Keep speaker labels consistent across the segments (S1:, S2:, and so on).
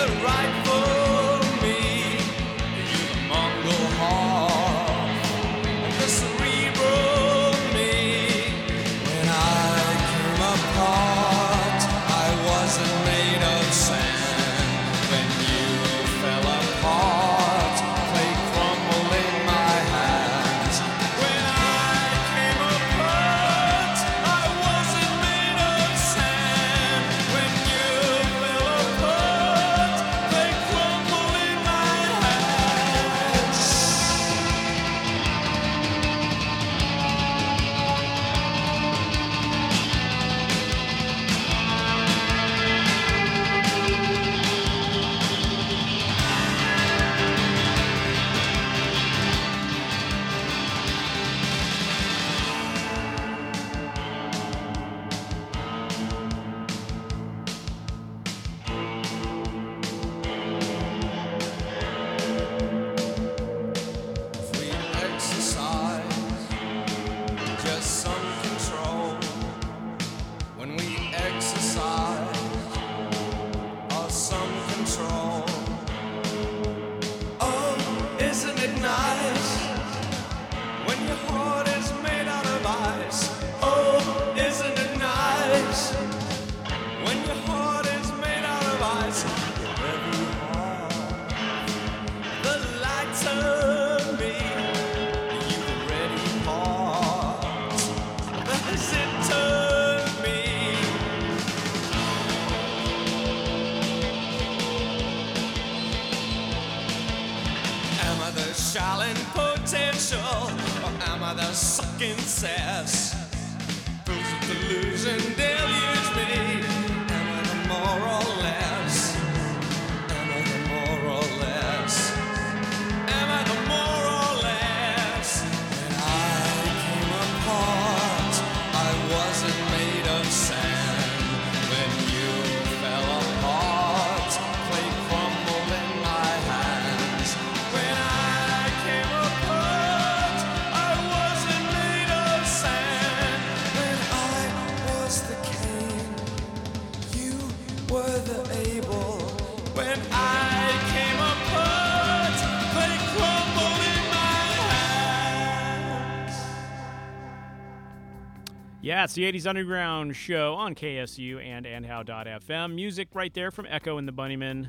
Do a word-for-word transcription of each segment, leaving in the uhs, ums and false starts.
S1: Yeah, it's the eighties Underground Show on K S U and and how dot f m. Music right there from Echo and the Bunnymen.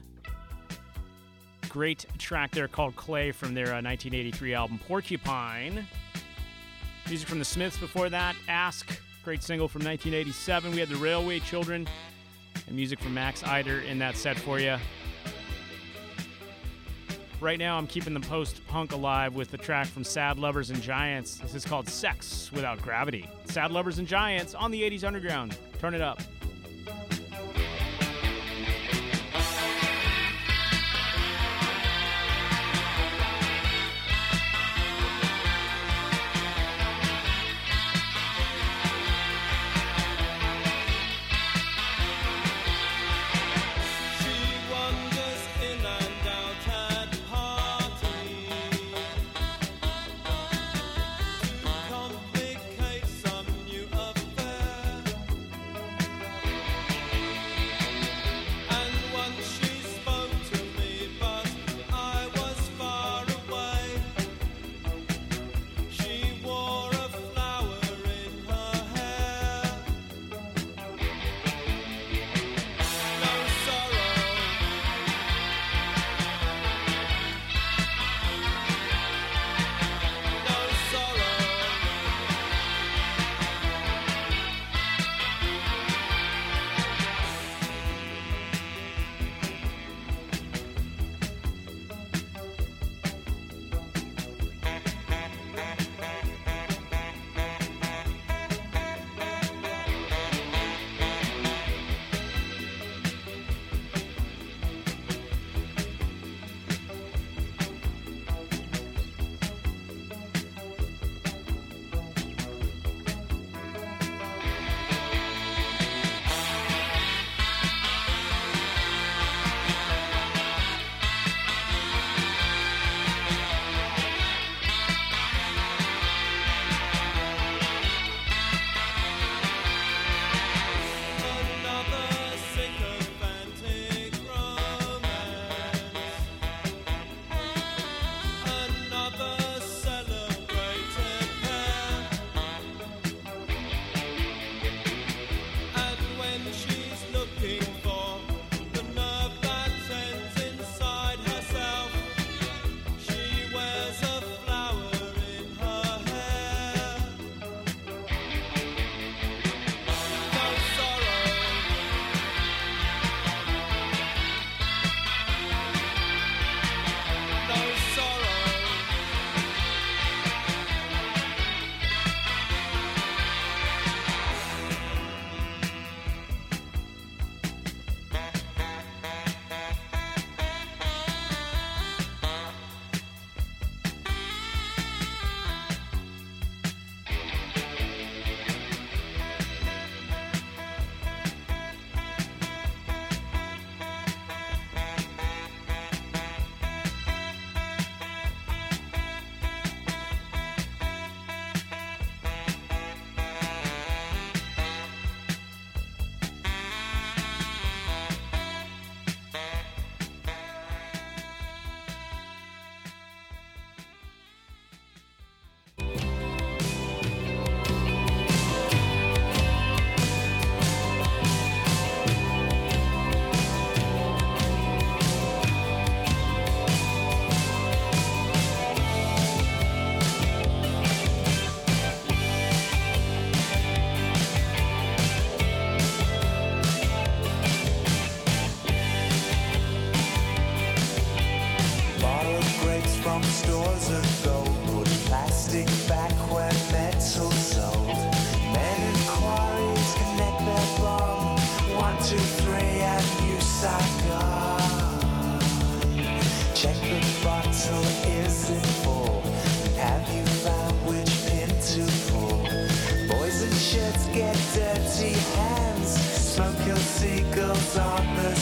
S1: Great track there called Clay from their uh, nineteen eighty-three album Porcupine. Music from the Smiths before that, Ask, great single from nineteen eighty-seven. We had the Railway Children and music from Max Eider in that set for you. Right now, I'm keeping the post-punk alive with the track from Sad Lovers and Giants. This is called Sex Without Gravity. Sad Lovers and Giants on the eighties Underground. Turn it up.
S2: Complicate some new affair. stores of gold, put plastic back where metal sold. Men and quarries connect their bomb. One, two, three, and New Saigon. Check the bottle, is it full? Have you found which pin to pull? Boys and shirts get dirty hands. Smoke kills seagulls on the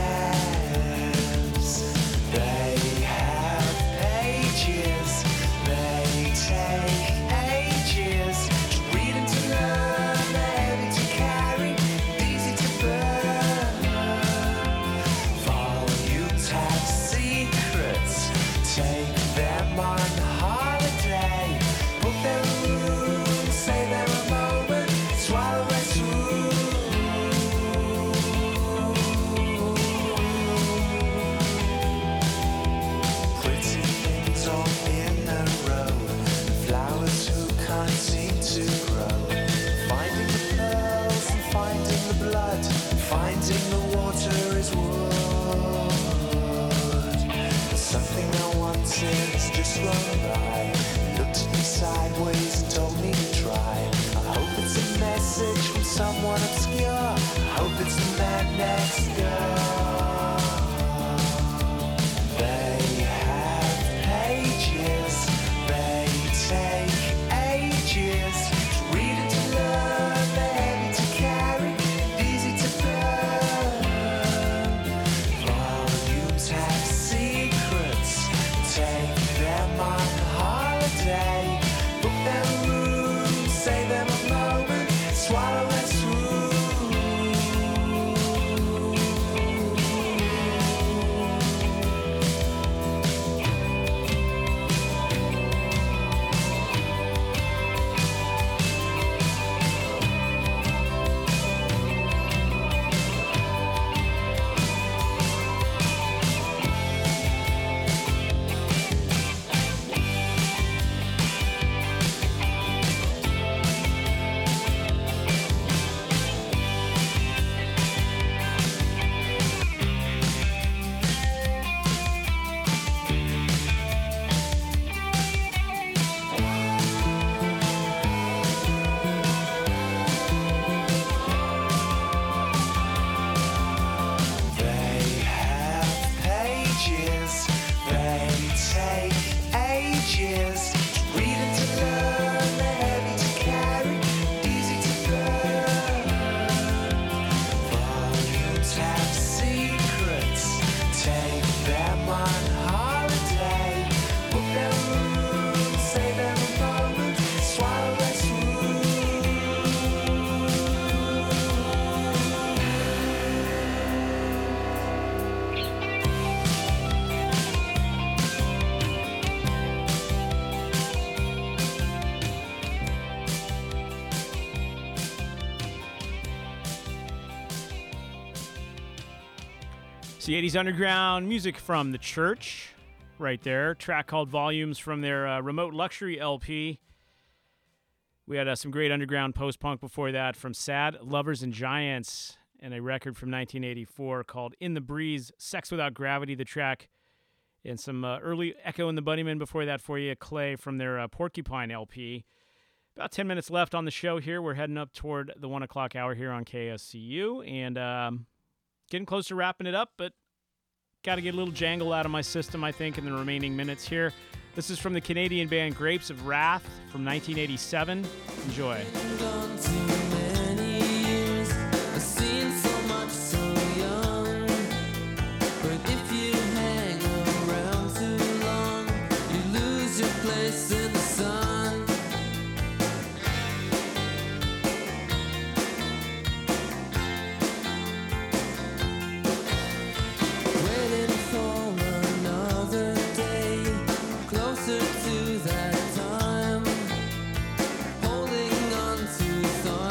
S2: sands. They have pages, they take ages to read and to learn. They're heavy to carry, easy to burn. Volumes have secrets, take them on holiday. Book their room, say them a moment, swallow and swoon. Pretty things all in a row, flowers who can't seem to grow. Finding the pearls and finding the blood, finding the water is wood. Something I wanted has just run by, looked at me sideways and told me to try. I hope it's a message from someone obscure, I hope it's the man next door. They have pages, they take ages to read and to learn. They're heavy to carry, easy to burn. Volumes have secrets, take them on holiday. Book their room, say them a moment, swallow and swoon. They have pages, they take ages to read and to learn. They're heavy to carry, easy to burn. Volumes have secrets, take them on holiday. Book their room, say them a moment, swallow and swoon.
S1: It's the eighties underground music from The Church right there. Track called Volumes from their uh, Remote Luxury L P. We had uh, some great underground post-punk before that from Sad Lovers and Giants, and a record from nineteen eighty-four called In the Breeze, Sex Without Gravity, the track. And some uh, early Echo and the Bunnymen before that for you, Clay from their uh, Porcupine L P. About ten minutes left on the show here. We're heading up toward the one o'clock hour here on K S C U, and um, getting close to wrapping it up, but got to get a little jangle out of my system, I think, in the remaining minutes here. This is from the Canadian band Grapes of Wrath from nineteen eighty-seven. Enjoy.
S3: Gone too many years, I've seen so much so young. But if you hang around too long, you lose your place in the sun. Waiting for another day, closer to that time. Holding on to thoughts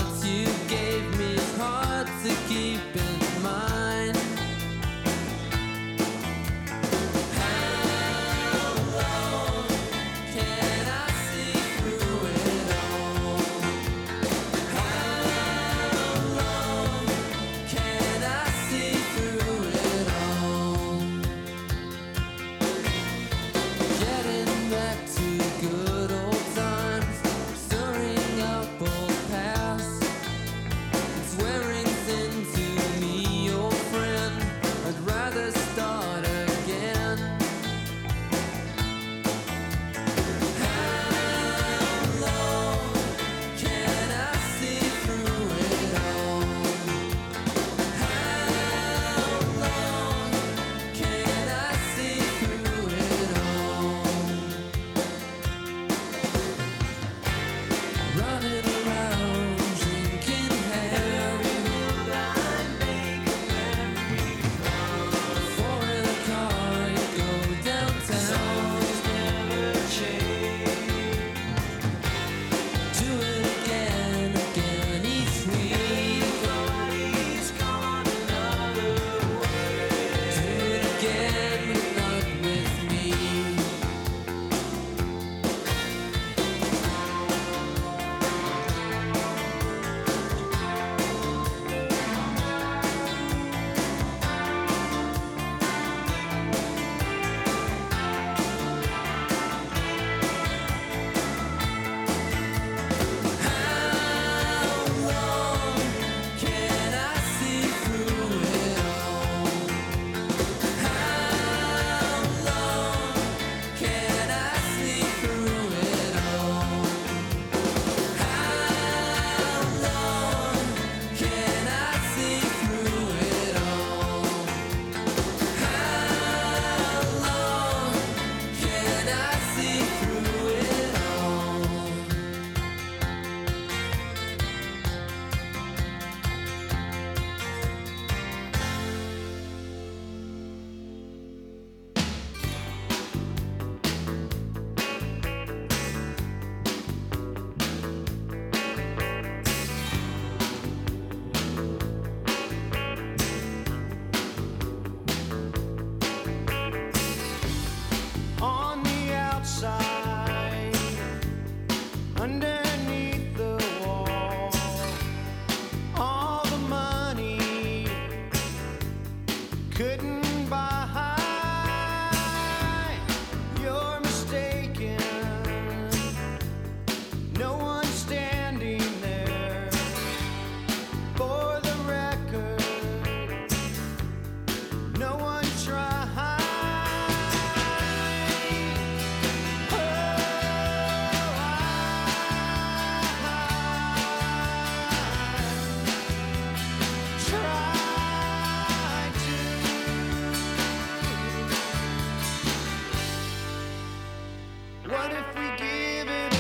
S3: again, but not with me.
S2: On the outside, underneath the wall, all the money couldn't buy. You're mistaken, no one's standing there. For the record, no one tried. What if we give it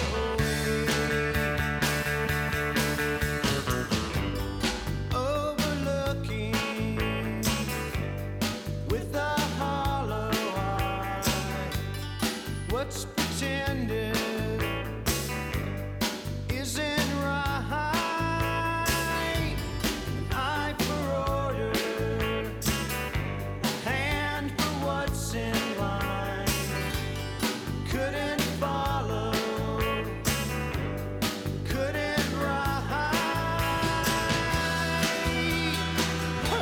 S2: away? Overlooking with a hollow eye what's pretended isn't right. An eye for order, a hand for what's in line. Couldn't follow, couldn't ride. Oh,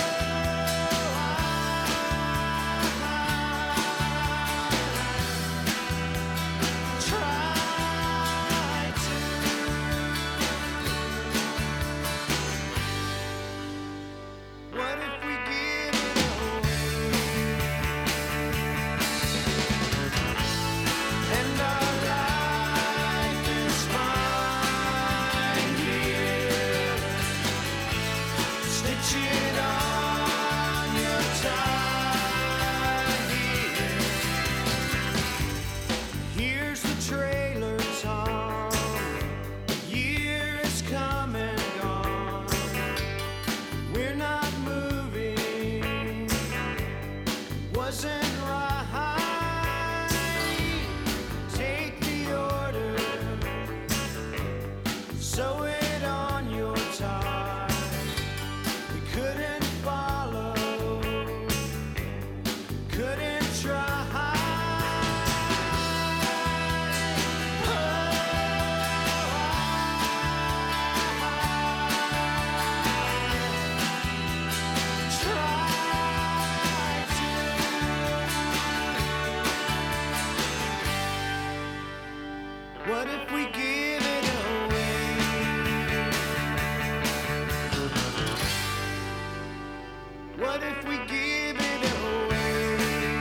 S2: I tried to. What if we give it away? And our life is fine here. Stitch it on your tie here. Here's the trailer, Tom. A year is come and gone. We're not moving. Wasn't right. Take the order, sew it on your tie. We couldn't follow, couldn't try. Try to. What if we give it away? What if we give it away?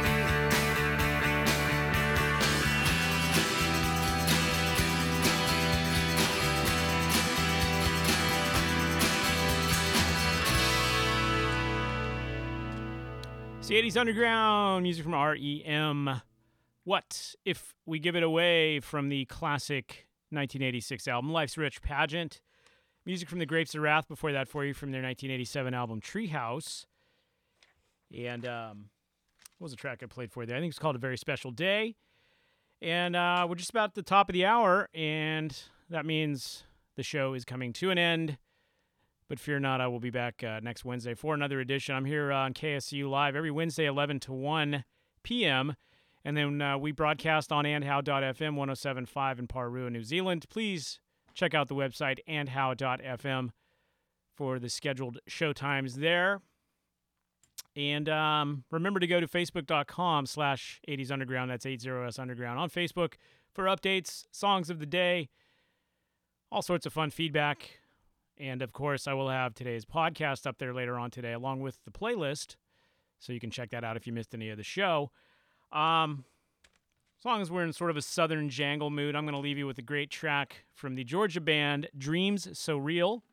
S1: It's the eighties Underground, music from R E M. What If We Give It Away from the classic nineteen eighty-six album Life's Rich Pageant. Music from the Grapes of Wrath before that for you from their nineteen eighty-seven album Treehouse. And um, what was the track I played for you there? I think it's called A Very Special Day. And uh, we're just about at the top of the hour, and that means the show is coming to an end. But fear not, I will be back uh, next Wednesday for another edition. I'm here on K S U Live every Wednesday, eleven to one p.m., and then uh, we broadcast on and how dot f m, one oh seven point five in Parua, New Zealand. Please check out the website and how dot f m for the scheduled show times there. And um, remember to go to facebook.com slash 80s Underground. That's eighty S Underground on Facebook for updates, songs of the day, all sorts of fun feedback. And, of course, I will have today's podcast up there later on today along with the playlist, so you can check that out if you missed any of the show. Um, as long as we're in sort of a southern jangle mood, I'm going to leave you with a great track from the Georgia band Dreams So Real.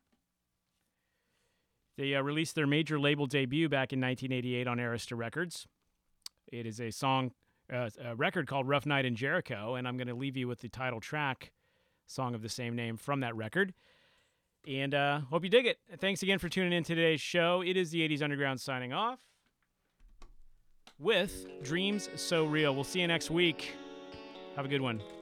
S1: They uh, released their major label debut back in nineteen eighty-eight on Arista Records. It is a song, uh, a record called Rough Night in Jericho, and I'm going to leave you with the title track, song of the same name from that record. And uh, hope you dig it. Thanks again for tuning in to today's show. It is the eighties Underground signing off with Dreams So Real. We'll see you next week. Have a good one.